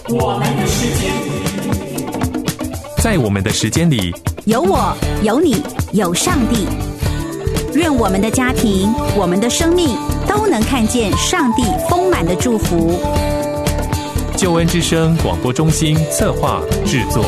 我们的时间， 在我们的时间里， 有我，有你，有上帝。愿我们的家庭，我们的生命都能看见上帝丰满的祝福。 救恩之声广播中心策划制作。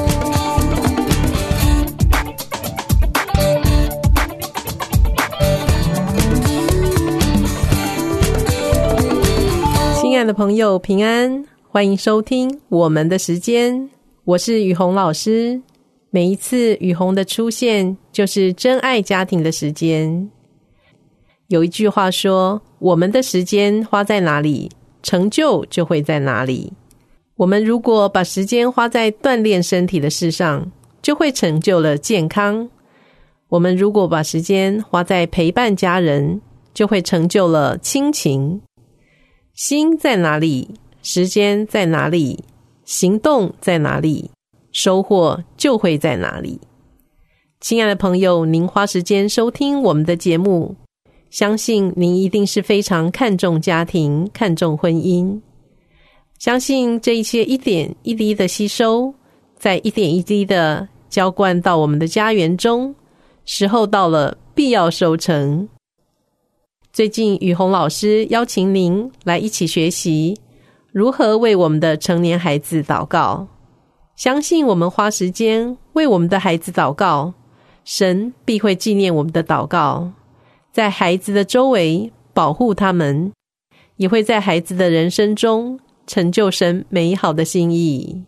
亲爱的朋友，平安，欢迎收听我们的时间，我是雨虹老师。每一次雨虹的出现，就是真爱家庭的时间。有一句话说，我们的时间花在哪里，成就就会在哪里。我们如果把时间花在锻炼身体的事上，就会成就了健康。我们如果把时间花在陪伴家人，就会成就了亲情。心在哪里，时间在哪里，行动在哪里，收获就会在哪里。亲爱的朋友，您花时间收听我们的节目，相信您一定是非常看重家庭，看重婚姻。相信这一切一点一滴的吸收，再一点一滴的浇灌到我们的家园中，时候到了，必要收成。最近雨虹老师邀请您来一起学习如何为我们的成年孩子祷告。相信我们花时间为我们的孩子祷告，神必会纪念我们的祷告，在孩子的周围保护他们，也会在孩子的人生中成就神美好的心意。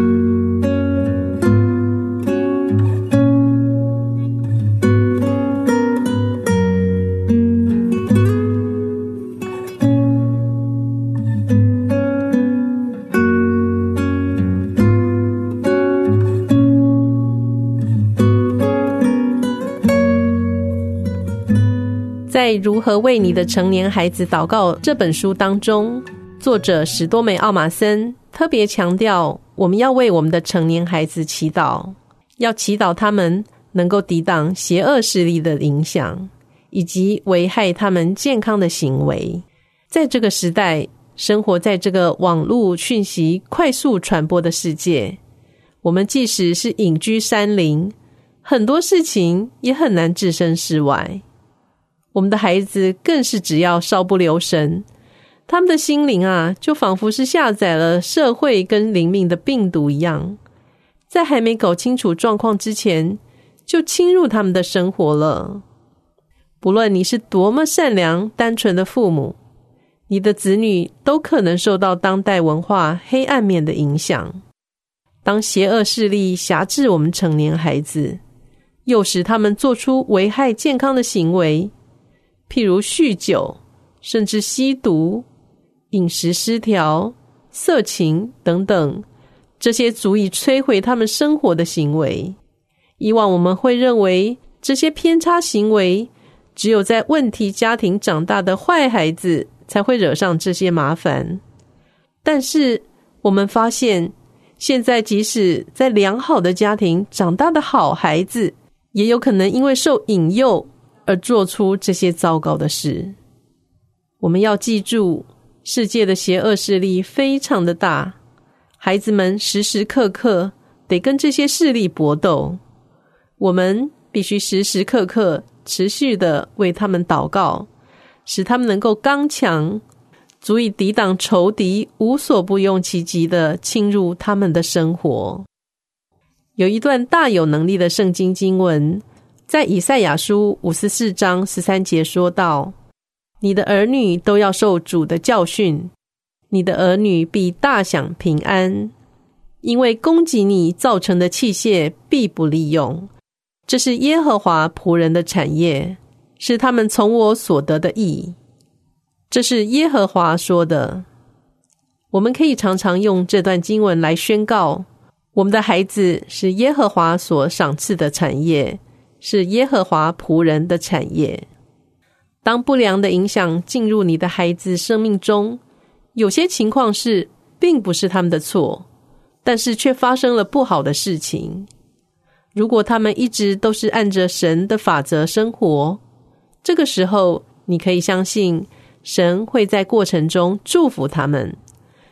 在如何为你的成年孩子祷告这本书当中，作者史多美·奥马森特别强调，我们要为我们的成年孩子祈祷，要祈祷他们能够抵挡邪恶势力的影响，以及危害他们健康的行为。在这个时代，生活在这个网络讯息快速传播的世界，我们即使是隐居山林，很多事情也很难置身事外。我们的孩子更是只要稍不留神，他们的心灵就仿佛是下载了社会跟灵命的病毒一样，在还没搞清楚状况之前，就侵入他们的生活了。不论你是多么善良单纯的父母，你的子女都可能受到当代文化黑暗面的影响。当邪恶势力辖制我们成年孩子，诱使他们做出危害健康的行为，譬如酗酒，甚至吸毒、饮食失调、色情等等，这些足以摧毁他们生活的行为。以往我们会认为这些偏差行为只有在问题家庭长大的坏孩子才会惹上这些麻烦，但是我们发现，现在即使在良好的家庭长大的好孩子，也有可能因为受引诱而做出这些糟糕的事。我们要记住，世界的邪恶势力非常的大，孩子们时时刻刻得跟这些势力搏斗。我们必须时时刻刻持续的为他们祷告，使他们能够刚强，足以抵挡仇敌无所不用其极的侵入他们的生活。有一段大有能力的圣经经文，在以赛亚书54章13节说道，你的儿女都要受主的教训，你的儿女必大享平安，因为攻击你造成的器械必不利用，这是耶和华仆人的产业，是他们从我所得的益。这是耶和华说的。我们可以常常用这段经文来宣告，我们的孩子是耶和华所赏赐的产业，是耶和华仆人的产业。当不良的影响进入你的孩子生命中，有些情况是并不是他们的错，但是却发生了不好的事情。如果他们一直都是按着神的法则生活，这个时候你可以相信神会在过程中祝福他们，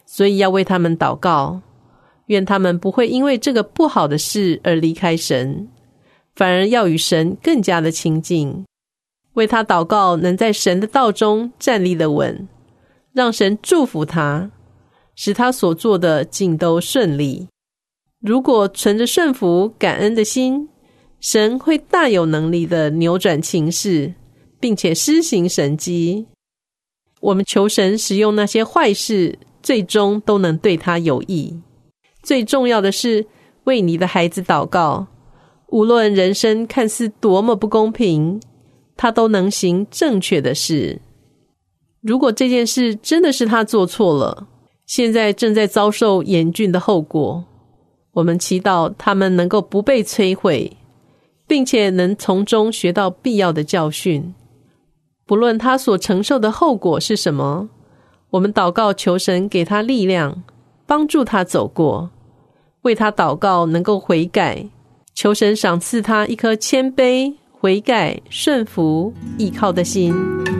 所以要为他们祷告，愿他们不会因为这个不好的事而离开神，反而要与神更加的亲近。为他祷告，能在神的道中站立得稳，让神祝福他，使他所做的尽都顺利。如果存着顺服感恩的心，神会大有能力的扭转情势，并且施行神迹。我们求神使用那些坏事，最终都能对他有益。最重要的是为你的孩子祷告，无论人生看似多么不公平，他都能行正确的事。如果这件事真的是他做错了，现在正在遭受严峻的后果，我们祈祷他们能够不被摧毁，并且能从中学到必要的教训。不论他所承受的后果是什么，我们祷告求神给他力量，帮助他走过，为他祷告能够悔改，求神赏赐他一颗谦卑、悔改、顺服、依靠的心。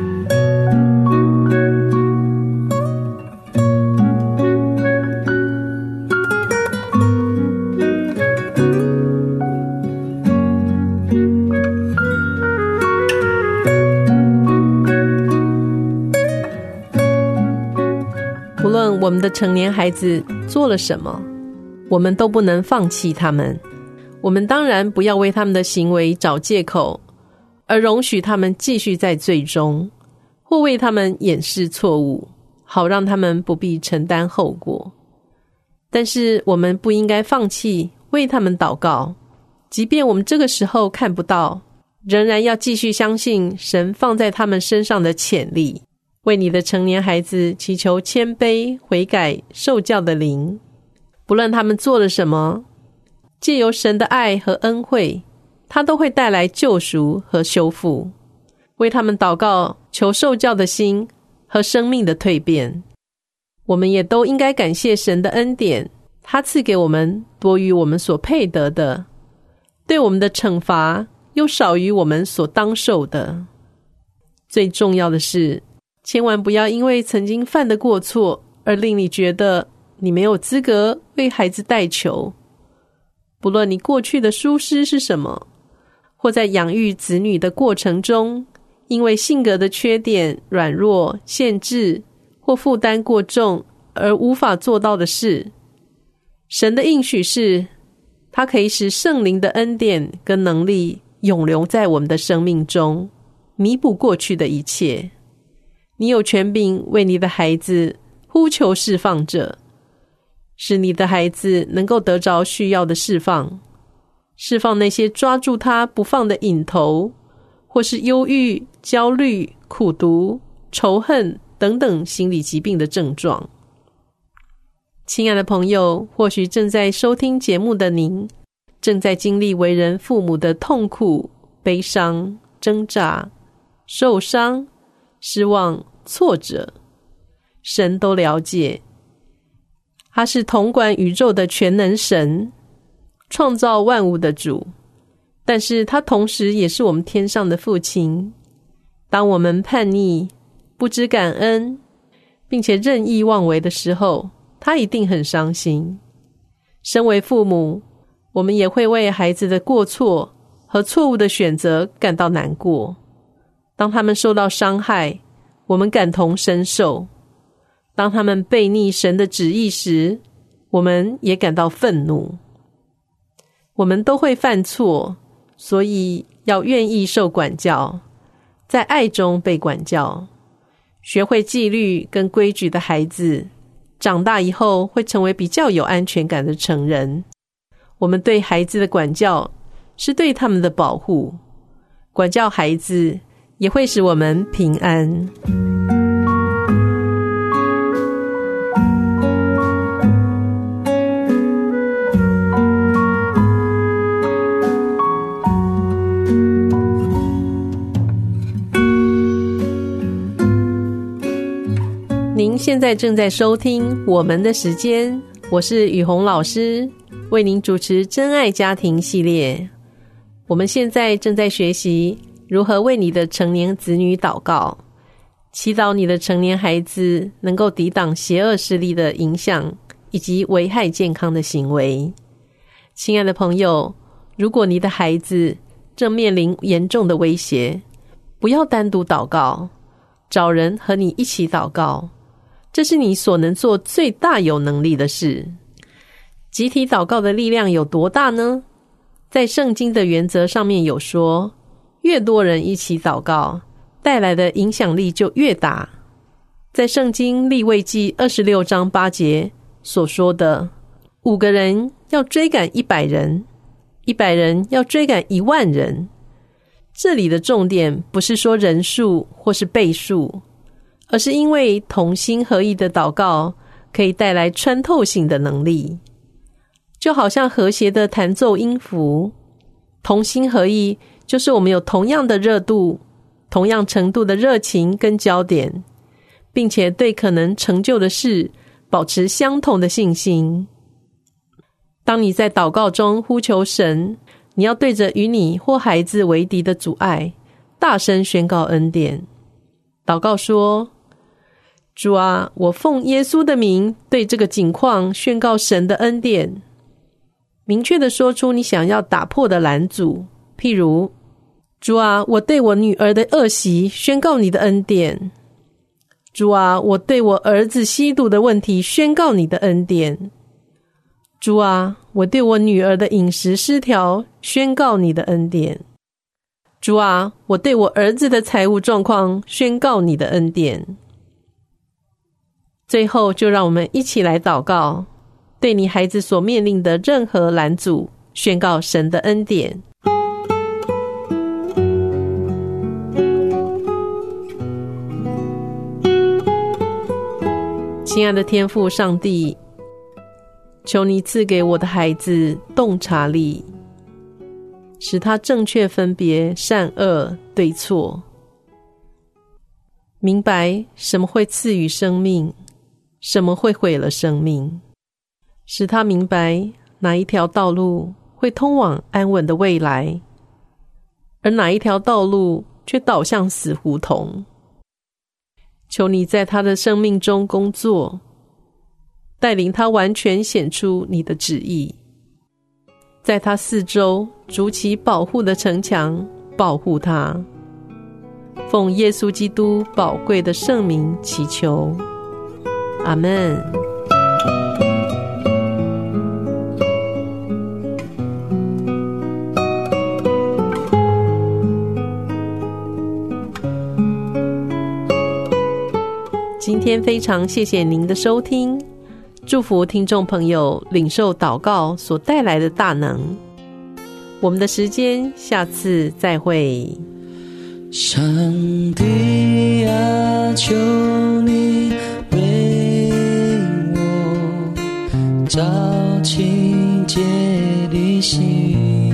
无论我们的成年孩子做了什么，我们都不能放弃他们。我们当然不要为他们的行为找借口，而容许他们继续在罪中，或为他们掩饰错误，好让他们不必承担后果。但是我们不应该放弃为他们祷告，即便我们这个时候看不到，仍然要继续相信神放在他们身上的潜力，为你的成年孩子祈求谦卑、悔改、受教的灵。不论他们做了什么，藉由神的爱和恩惠，他都会带来救赎和修复。为他们祷告，求受教的心和生命的蜕变。我们也都应该感谢神的恩典，他赐给我们多于我们所配得的，对我们的惩罚又少于我们所当受的。最重要的是，千万不要因为曾经犯的过错而令你觉得你没有资格为孩子代求。不论你过去的疏失是什么，或在养育子女的过程中，因为性格的缺点、软弱、限制或负担过重而无法做到的事，神的应许是，他可以使圣灵的恩典跟能力永留在我们的生命中，弥补过去的一切。你有权柄为你的孩子呼求释放者，使你的孩子能够得着需要的释放，释放那些抓住他不放的瘾头，或是忧郁、焦虑、苦毒、仇恨等等心理疾病的症状。亲爱的朋友，或许正在收听节目的您，正在经历为人父母的痛苦、悲伤、挣扎、受伤、失望、挫折。神都了解，他是统管宇宙的全能神，创造万物的主，但是他同时也是我们天上的父亲。当我们叛逆、不知感恩，并且任意妄为的时候，他一定很伤心。身为父母，我们也会为孩子的过错和错误的选择感到难过。当他们受到伤害，我们感同身受；当他们悖逆神的旨意时，我们也感到愤怒。我们都会犯错，所以要愿意受管教，在爱中被管教。学会纪律跟规矩的孩子，长大以后会成为比较有安全感的成人。我们对孩子的管教是对他们的保护，管教孩子也会使我们平安。您现在正在收听我们的时间，我是雨虹老师，为您主持真爱家庭系列。我们现在正在学习如何为你的成年子女祷告。 祈祷你的成年孩子能够抵挡邪恶势力的影响以及危害健康的行为。亲爱的朋友，如果你的孩子正面临严重的威胁，不要单独祷告，找人和你一起祷告，这是你所能做最大有能力的事。集体祷告的力量有多大呢？在圣经的原则上面有说，越多人一起祷告，带来的影响力就越大。在圣经利未记26章8节所说的，5个人要追赶100人，100人要追赶10000人。这里的重点不是说人数或是倍数，而是因为同心合意的祷告可以带来穿透性的能力。就好像和谐的弹奏音符，同心合意就是我们有同样的热度，同样程度的热情跟焦点，并且对可能成就的事保持相同的信心。当你在祷告中呼求神，你要对着与你或孩子为敌的阻碍大声宣告恩典。祷告说，主啊，我奉耶稣的名对这个境况宣告神的恩典。明确地说出你想要打破的拦阻，譬如，主啊，我对我女儿的恶习宣告你的恩典。主啊，我对我儿子吸毒的问题宣告你的恩典。主啊，我对我女儿的饮食失调宣告你的恩典。主啊，我对我儿子的财务状况宣告你的恩典。最后，就让我们一起来祷告，对你孩子所面临的任何拦阻宣告神的恩典。亲爱的天父上帝，求你赐给我的孩子洞察力，使他正确分别善恶对错，明白什么会赐予生命，什么会毁了生命，使他明白哪一条道路会通往安稳的未来，而哪一条道路却导向死胡同。求你在他的生命中工作，带领他完全显出你的旨意，在他四周筑起保护的城墙，保护他。奉耶稣基督宝贵的圣名祈求，阿们。今天非常谢谢您的收听，祝福听众朋友领受祷告所带来的大能。我们的时间下次再会。 上帝啊，求你为我照清洁的心，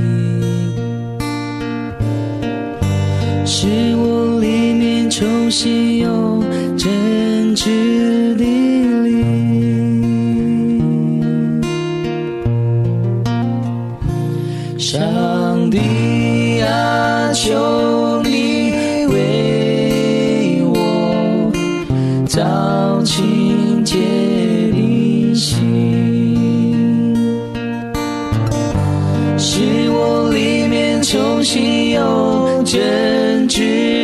使我里面重新有真挚的灵。上帝啊，求你为我造清洁的心，使我里面重新有真挚